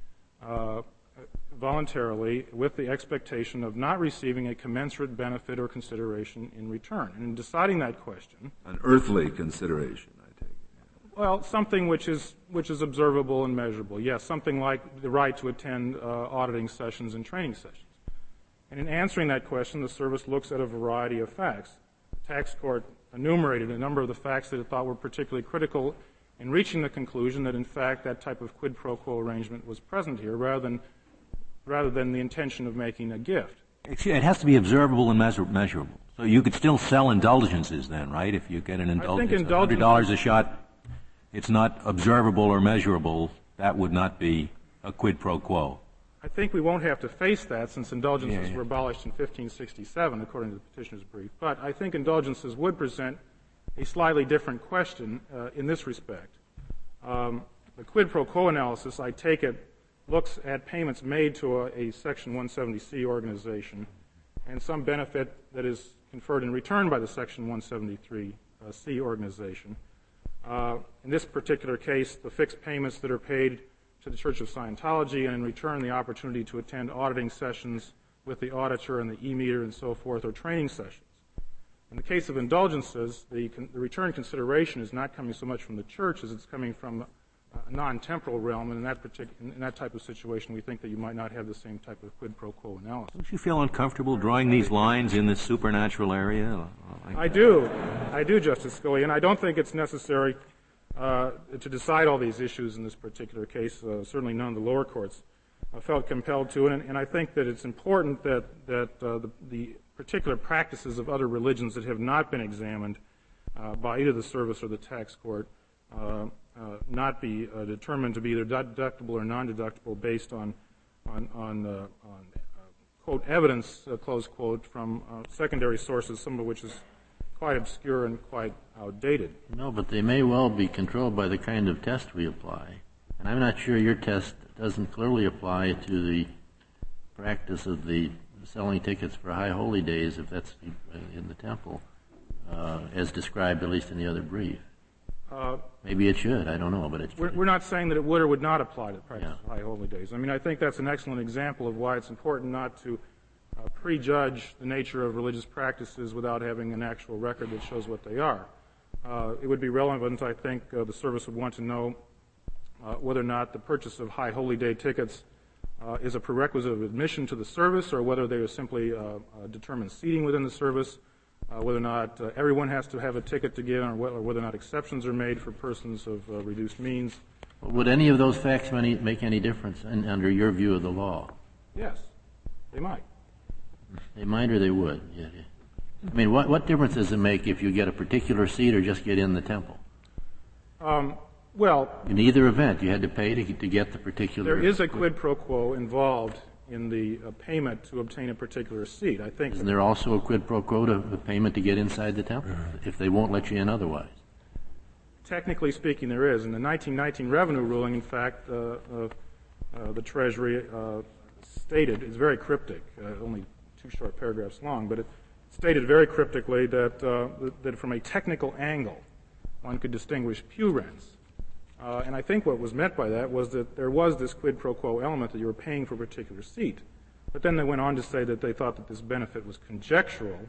uh, voluntarily with the expectation of not receiving a commensurate benefit or consideration in return. And in deciding that question... An earthly consideration, I take it. Well, something which is which is observable and measurable. Yes, something like the right to attend uh, auditing sessions and training sessions. And in answering that question, the service looks at a variety of facts. The tax court enumerated a number of the facts that it thought were particularly critical in reaching the conclusion that, in fact, that type of quid pro quo arrangement was present here, rather than rather than the intention of making a gift. It has to be observable and measur- measurable. So you could still sell indulgences then, right? If you get an indulgence, one hundred dollars a shot, it's not observable or measurable. That would not be a quid pro quo. I think we won't have to face that, since indulgences yeah, yeah. were abolished in fifteen sixty-seven, according to the petitioner's brief. But I think indulgences would present a slightly different question uh, in this respect. Um, the quid pro quo analysis, I take it, looks at payments made to a, a Section one seventy C organization and some benefit that is conferred in return by the Section one seventy-three C organization. Uh, in this particular case, the fixed payments that are paid to the Church of Scientology, and in return the opportunity to attend auditing sessions with the auditor and the e-meter and so forth, or training sessions. In the case of indulgences, the, con- the return consideration is not coming so much from the church as it's coming from a non-temporal realm, and in that, partic- in that type of situation, we think that you might not have the same type of quid pro quo analysis. Don't you feel uncomfortable drawing these lines in this supernatural area? Like I do. I do, Justice Scalia, and I don't think it's necessary uh, to decide all these issues in this particular case. Uh, certainly none of the lower courts uh, felt compelled to, and, and I think that it's important that, that uh, the, the particular practices of other religions that have not been examined uh, by either the service or the tax court uh, uh, not be uh, determined to be either deductible or non-deductible based on on, on, uh, on uh, quote evidence uh, close quote from uh, secondary sources, some of which is quite obscure and quite outdated. No, but they may well be controlled by the kind of test we apply, and I'm not sure your test doesn't clearly apply to the practice of the selling tickets for high holy days, if that's in the temple, uh, as described at least in the other brief. Uh, Maybe it should. I don't know, but it's. We're, we're not saying that it would or would not apply to the practice yeah. of high holy days. I mean, I think that's an excellent example of why it's important not to uh, prejudge the nature of religious practices without having an actual record that shows what they are. Uh, it would be relevant, I think, uh, the service would want to know uh, whether or not the purchase of high holy day tickets uh, is a prerequisite of admission to the service, or whether they are simply uh, uh, determined seating within the service. Uh, whether or not uh, everyone has to have a ticket to get in, or, wh- or whether or not exceptions are made for persons of uh, reduced means. Would any of those facts make any difference in, under your view of the law? Yes, they might. They might or they would. Yeah, yeah. I mean, what, what difference does it make if you get a particular seat or just get in the temple? Um, well, in either event, you had to pay to, to get the particular. There is a quid pro quo involved in the uh, payment to obtain a particular seat. I think. Isn't there also a quid pro quo to a payment to get inside the temple if they won't let you in otherwise? Technically speaking, there is. In the nineteen nineteen revenue ruling, in fact, uh, uh, uh, the Treasury uh, stated, it's very cryptic, uh, only two short paragraphs long, but it stated very cryptically that, uh, that, that from a technical angle, one could distinguish pew rents. Uh, and I think what was meant by that was that there was this quid pro quo element that you were paying for a particular seat. But then they went on to say that they thought that this benefit was conjectural,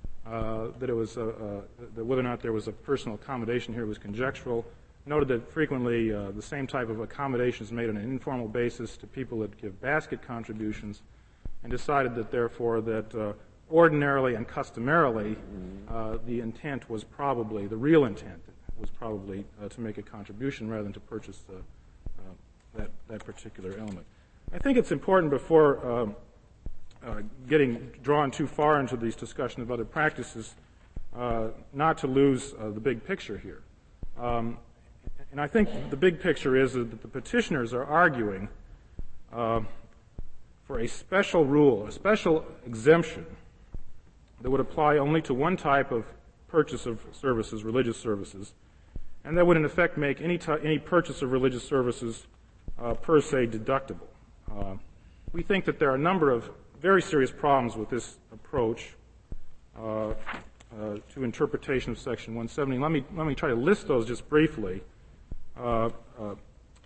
uh, that it was uh, uh, that whether or not there was a personal accommodation here was conjectural. Noted that frequently uh, the same type of accommodation is made on an informal basis to people that give basket contributions, and decided that therefore that uh, ordinarily and customarily uh, the intent was probably, the real intent was probably uh, to make a contribution rather than to purchase uh, uh, that, that particular element. I think it's important before uh, uh, getting drawn too far into these discussion of other practices uh, not to lose uh, the big picture here. Um, and I think the big picture is that the petitioners are arguing uh, for a special rule, a special exemption that would apply only to one type of purchase of services, religious services, and that would in effect make any, t- any purchase of religious services uh, per se deductible. Uh, we think that there are a number of very serious problems with this approach uh, uh, to interpretation of Section one seventy. Let me, let me try to list those just briefly uh, uh,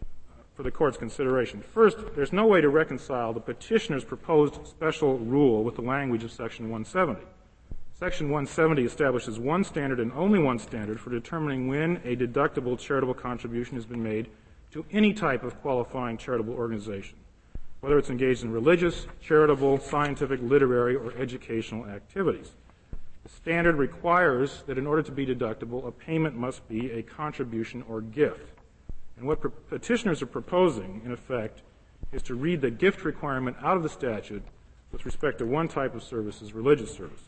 for the Court's consideration. First, there's no way to reconcile the petitioner's proposed special rule with the language of Section one seventy. Section one seventy establishes one standard and only one standard for determining when a deductible charitable contribution has been made to any type of qualifying charitable organization, whether it's engaged in religious, charitable, scientific, literary, or educational activities. The standard requires that in order to be deductible, a payment must be a contribution or gift. And what pro- petitioners are proposing, in effect, is to read the gift requirement out of the statute with respect to one type of services, religious services.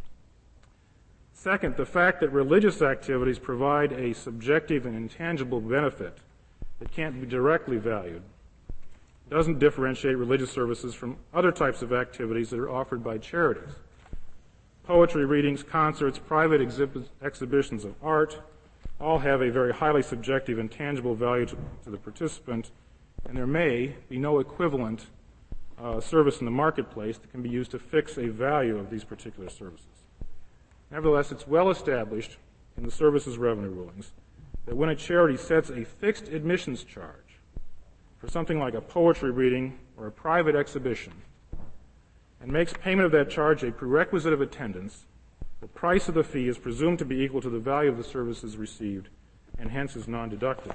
Second, the fact that religious activities provide a subjective and intangible benefit that can't be directly valued doesn't differentiate religious services from other types of activities that are offered by charities. Poetry readings, concerts, private exhib- exhibitions of art all have a very highly subjective and tangible value to, to the participant, and there may be no equivalent uh, service in the marketplace that can be used to fix a value of these particular services. Nevertheless, it's well established in the services revenue rulings that when a charity sets a fixed admissions charge for something like a poetry reading or a private exhibition and makes payment of that charge a prerequisite of attendance, the price of the fee is presumed to be equal to the value of the services received and hence is non-deductible.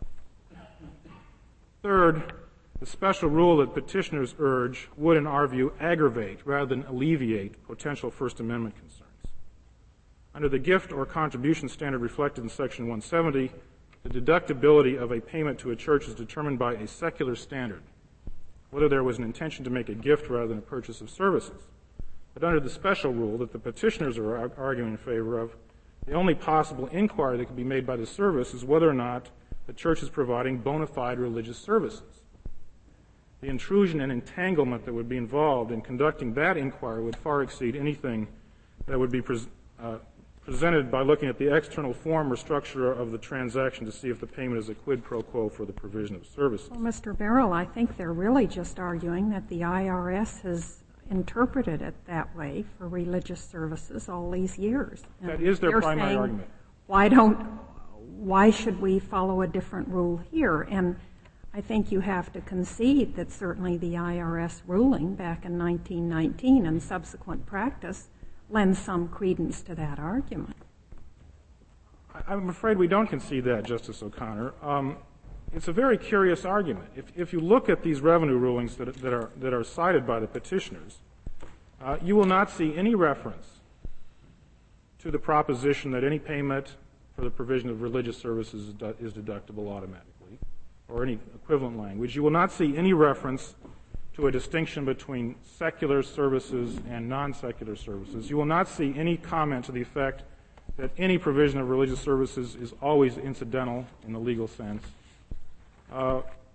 Third, the special rule that petitioners urge would, in our view, aggravate rather than alleviate potential First Amendment concerns. Under the gift or contribution standard reflected in Section one seventy, the deductibility of a payment to a church is determined by a secular standard, whether there was an intention to make a gift rather than a purchase of services. But under the special rule that the petitioners are arguing in favor of, the only possible inquiry that can be made by the service is whether or not the church is providing bona fide religious services. The intrusion and entanglement that would be involved in conducting that inquiry would far exceed anything that would be pres- uh, presented by looking at the external form or structure of the transaction to see if the payment is a quid pro quo for the provision of services. Well, Mister Barrell, I think they're really just arguing that the I R S has interpreted it that way for religious services all these years. That and is their they're primary saying, argument. Why don't, why should we follow a different rule here? And I think you have to concede that certainly the I R S ruling back in nineteen nineteen and subsequent practice lends some credence to that argument. I'm afraid we don't concede that, Justice O'Connor. Um, it's a very curious argument. If, if you look at these revenue rulings that, that, are, that are cited by the petitioners, uh, you will not see any reference to the proposition that any payment for the provision of religious services is, du- is deductible automatically, or any equivalent language. You will not see any reference to a distinction between secular services and non-secular services. You will not see any comment to the effect that any provision of religious services is always incidental in the legal sense. Uh,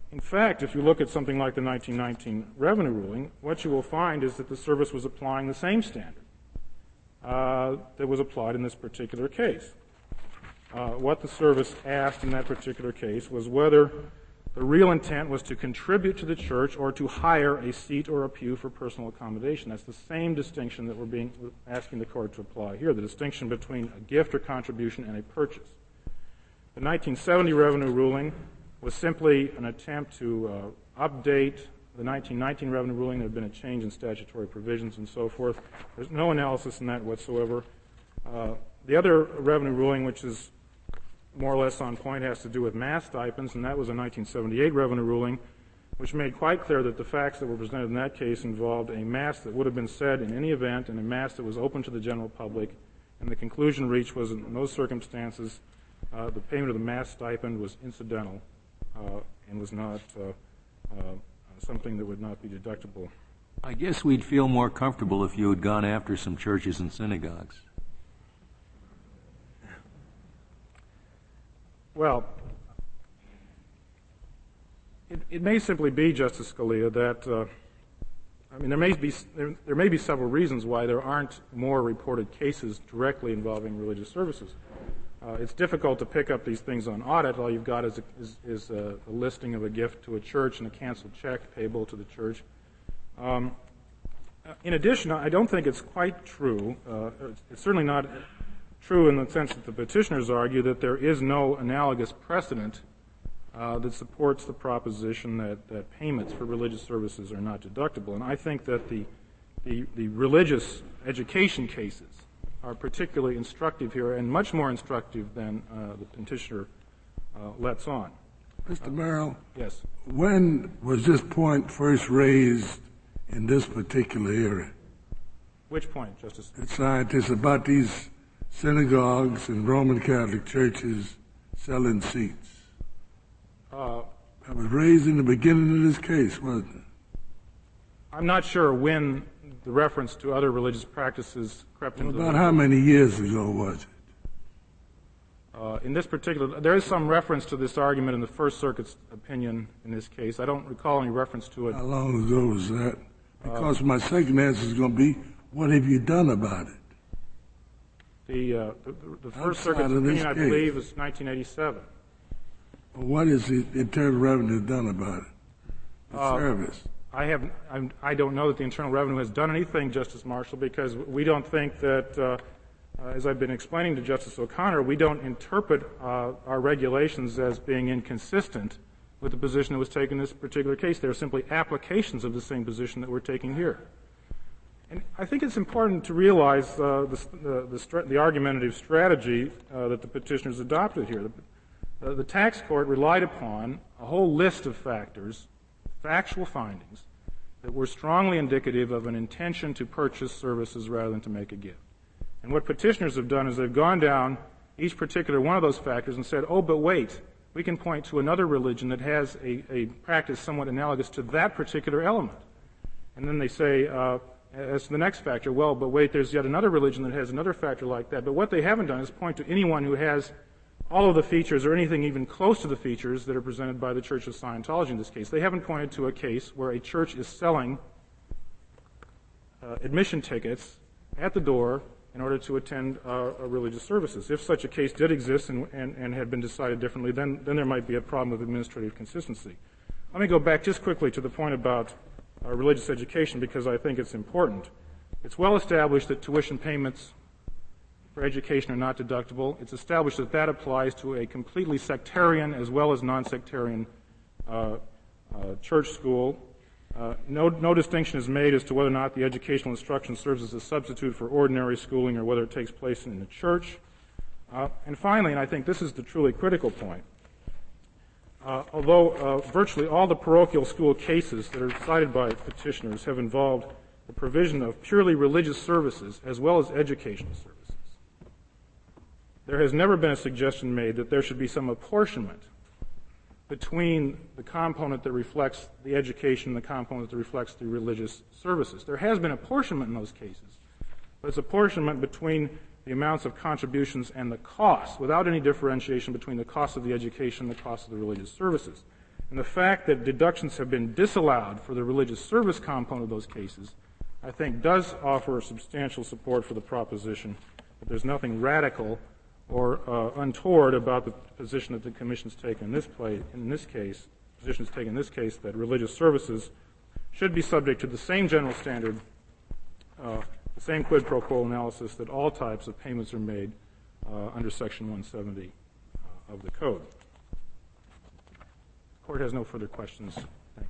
In fact, if you look at something like the nineteen nineteen revenue ruling, what you will find is that the service was applying the same standard uh, that was applied in this particular case. Uh, what the service asked in that particular case was whether the real intent was to contribute to the church or to hire a seat or a pew for personal accommodation. That's the same distinction that we're being asking the court to apply here, the distinction between a gift or contribution and a purchase. The nineteen seventy revenue ruling was simply an attempt to uh, update the nineteen nineteen revenue ruling. There had been a change in statutory provisions and so forth. There's no analysis in that whatsoever. Uh, the other revenue ruling, which is more or less on point, has to do with mass stipends, and that was a nineteen seventy-eight revenue ruling, which made quite clear that the facts that were presented in that case involved a mass that would have been said in any event and a mass that was open to the general public, and the conclusion reached was in those circumstances uh, the payment of the mass stipend was incidental uh, and was not uh, uh, something that would not be deductible. I guess we'd feel more comfortable if you had gone after some churches and synagogues. Well, it, it may simply be, Justice Scalia, that uh, I mean there may be there, there may be several reasons why there aren't more reported cases directly involving religious services. Uh, it's difficult to pick up these things on audit. All you've got is a, is, is a, a listing of a gift to a church and a canceled check payable to the church. Um, in addition, I don't think it's quite true. Uh, it's certainly not true in the sense that the petitioners argue that there is no analogous precedent uh, that supports the proposition that, that payments for religious services are not deductible. And I think that the, the, the religious education cases are particularly instructive here and much more instructive than uh, the petitioner uh, lets on. Mister Merrill? Yes. When was this point first raised in this particular area? Which point, Justice? The scientists about these synagogues and Roman Catholic churches selling seats. Uh, that was raised in the beginning of this case, wasn't it? I'm not sure when the reference to other religious practices crept into well, about the how many years ago was it? Uh, in this particular, there is some reference to this argument in the First Circuit's opinion in this case. I don't recall any reference to it. How long ago was that? Because uh, my second answer is going to be, what have you done about it? The, uh, the, the First Circuit's opinion, I believe, is nineteen eighty-seven. Well, what is the Internal Revenue done about it? The uh, service. I have. I'm, I don't know that the Internal Revenue has done anything, Justice Marshall, because we don't think that, uh, uh, as I've been explaining to Justice O'Connor, we don't interpret uh, our regulations as being inconsistent with the position that was taken in this particular case. They're simply applications of the same position that we're taking here. And I think it's important to realize uh, the, the, the, stra- the argumentative strategy uh, that the petitioners adopted here. The, uh, the tax court relied upon a whole list of factors, factual findings, that were strongly indicative of an intention to purchase services rather than to make a gift. And what petitioners have done is they've gone down each particular one of those factors and said, oh, but wait, we can point to another religion that has a, a practice somewhat analogous to that particular element. And then they say, uh, as to the next factor, well, but wait, there's yet another religion that has another factor like that. But what they haven't done is point to anyone who has all of the features or anything even close to the features that are presented by the Church of Scientology in this case. They haven't pointed to a case where a church is selling uh, admission tickets at the door in order to attend uh, religious services. If such a case did exist and, and, and had been decided differently, then, then there might be a problem with administrative consistency. Let me go back just quickly to the point about uh, religious education because I think it's important. It's well established that tuition payments for education are not deductible. It's established that that applies to a completely sectarian as well as non-sectarian uh, uh, church school. Uh, no, no distinction is made as to whether or not the educational instruction serves as a substitute for ordinary schooling or whether it takes place in the church. Uh, and finally, and I think this is the truly critical point, uh, although uh, virtually all the parochial school cases that are cited by petitioners have involved the provision of purely religious services as well as educational services, there has never been a suggestion made that there should be some apportionment between the component that reflects the education and the component that reflects the religious services. There has been apportionment in those cases, but it's apportionment between the amounts of contributions and the costs without any differentiation between the cost of the education and the cost of the religious services. And the fact that deductions have been disallowed for the religious service component of those cases, I think, does offer substantial support for the proposition that there's nothing radical or uh, untoward about the position that the Commission's taken in this, play, in this case, positions taken in this case, that religious services should be subject to the same general standard, uh, the same quid pro quo analysis that all types of payments are made uh, under Section one seventy uh, of the Code. The Court has no further questions. Thank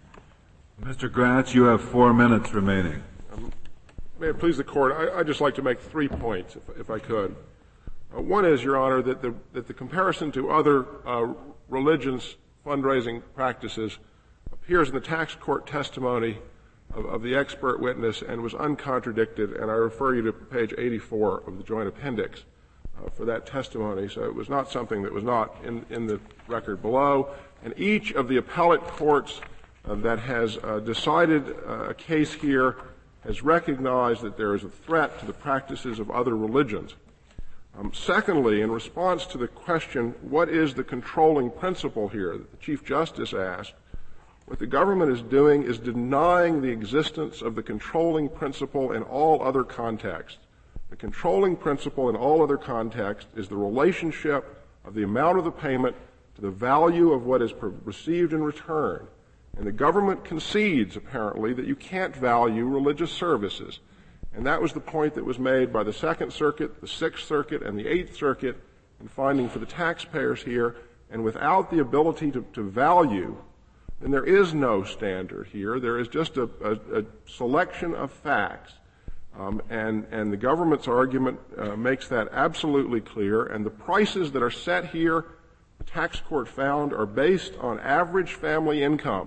you. Mister Gratz, you have four minutes remaining. Um, may it please the Court, I, I'd just like to make three points, if, if I could. Uh, one is, Your Honor, that the, that the comparison to other uh, religions fundraising practices appears in the tax court testimony of, of the expert witness and was uncontradicted, and I refer you to page eighty-four of the joint appendix uh, for that testimony. So it was not something that was not in, in the record below. And each of the appellate courts uh, that has uh, decided uh, a case here has recognized that there is a threat to the practices of other religions. Um, secondly, in response to the question, what is the controlling principle here that the Chief Justice asked, what the government is doing is denying the existence of the controlling principle in all other contexts. The controlling principle in all other contexts is the relationship of the amount of the payment to the value of what is received in return. And the government concedes, apparently, that you can't value religious services. And that was the point that was made by the Second Circuit, the Sixth Circuit, and the Eighth Circuit in finding for the taxpayers here. And without the ability to, to value, then there is no standard here. There is just a, a, a selection of facts. Um, and, and the government's argument uh, makes that absolutely clear. And the prices that are set here, the tax court found, are based on average family income.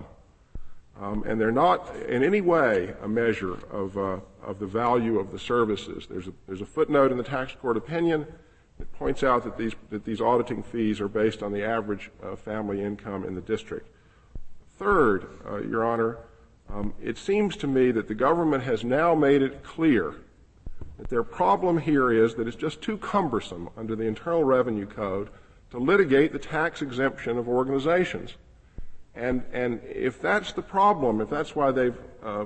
Um, and they're not in any way a measure of, uh, of the value of the services. There's a, there's a footnote in the tax court opinion that points out that these, that these auditing fees are based on the average uh, family income in the district. Third, uh, Your Honor, um, it seems to me that the government has now made it clear that their problem here is that it's just too cumbersome under the Internal Revenue Code to litigate the tax exemption of organizations. And, and if that's the problem, if that's why they've uh,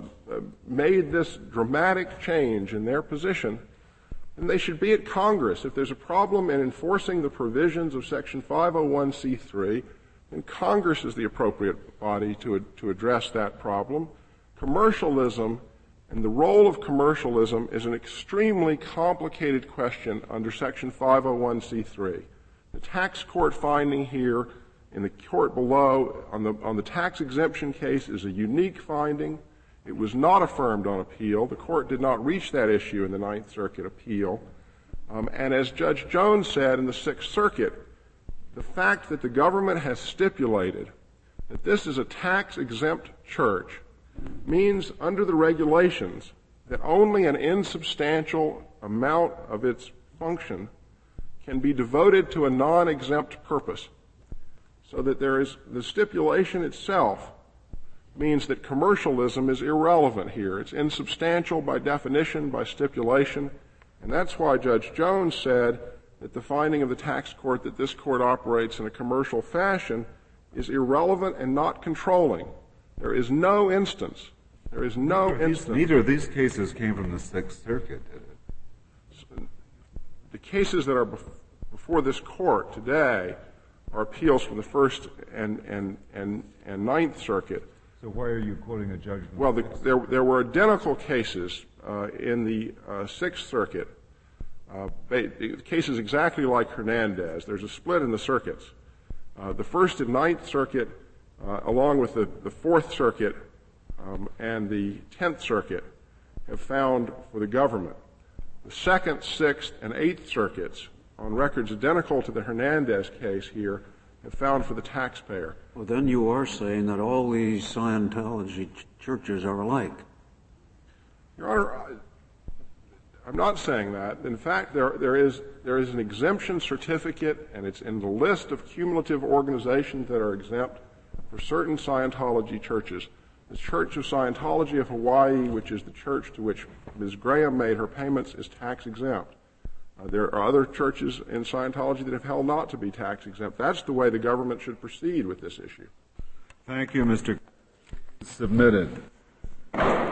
made this dramatic change in their position, then they should be at Congress. If there's a problem in enforcing the provisions of Section five oh one c three, then Congress is the appropriate body to, to address that problem. Commercialism and the role of commercialism is an extremely complicated question under Section five oh one c three. The tax court finding here in the court below on the, on the tax exemption case is a unique finding. It was not affirmed on appeal. The court did not reach that issue in the Ninth Circuit appeal. Um, and as Judge Jones said in the Sixth Circuit, the fact that the government has stipulated that this is a tax-exempt church means under the regulations that only an insubstantial amount of its function can be devoted to a non-exempt purpose. So that there is, the stipulation itself means that commercialism is irrelevant here. It's insubstantial by definition, by stipulation, and that's why Judge Jones said that the finding of the tax court that this court operates in a commercial fashion is irrelevant and not controlling. There is no instance, there is no neither instance. These, neither of these cases came from the Sixth Circuit, did it? The cases that are before this court today are appeals from the First and, and, and, and Ninth Circuit. So why are you quoting a judgment? Well, the, there, there were identical cases uh, in the uh, Sixth Circuit, uh, cases exactly like Hernandez. There's a split in the circuits. Uh, the First and Ninth Circuit, uh, along with the, the Fourth Circuit um, and the Tenth Circuit, have found for the government. The Second, Sixth, and Eighth Circuits, on records identical to the Hernandez case here, have found for the taxpayer. Well, then you are saying that all these Scientology ch- churches are alike. Your Honor, I'm not saying that. In fact, there, there is, there is an exemption certificate, and it's in the list of cumulative organizations that are exempt for certain Scientology churches. The Church of Scientology of Hawaii, which is the church to which Miz Graham made her payments, is tax exempt. Uh, there are other churches in Scientology that have held not to be tax exempt. That's the way the government should proceed with this issue. Thank you, Mister Submitted.